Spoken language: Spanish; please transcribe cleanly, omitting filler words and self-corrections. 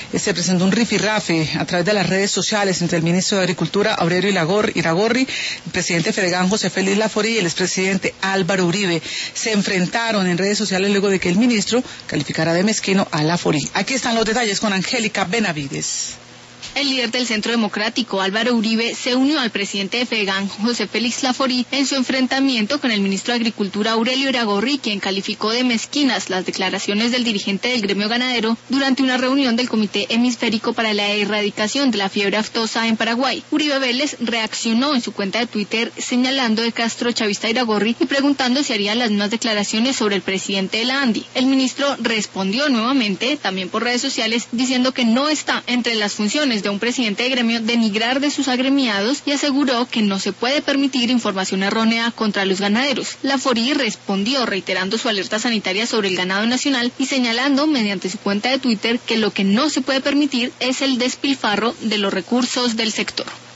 se presentó un rifirrafe a través de las redes sociales entre el ministro de Agricultura, Aurelio Iragorri, el presidente Fedegan, José Félix Laforí, y el expresidente Álvaro Uribe. Se enfrentaron en redes sociales luego de que el ministro calificara de mezquino a Laforí. Aquí están los detalles con Angélica Benavides. El líder del Centro Democrático, Álvaro Uribe, se unió al presidente de Fedegan, José Félix Laforí, en su enfrentamiento con el ministro de Agricultura, Aurelio Iragorri, quien calificó de mezquinas las declaraciones del dirigente del gremio ganadero durante una reunión del Comité Hemisférico para la Erradicación de la Fiebre Aftosa en Paraguay. Uribe Vélez reaccionó en su cuenta de Twitter señalando de Castro chavista a Iragorri y preguntando si haría las mismas declaraciones sobre el presidente de la ANDI. El ministro respondió nuevamente, también por redes sociales, diciendo que no está entre las funciones de un presidente de gremio denigrar de sus agremiados y aseguró que no se puede permitir información errónea contra los ganaderos. Laforí respondió reiterando su alerta sanitaria sobre el ganado nacional y señalando mediante su cuenta de Twitter que lo que no se puede permitir es el despilfarro de los recursos del sector.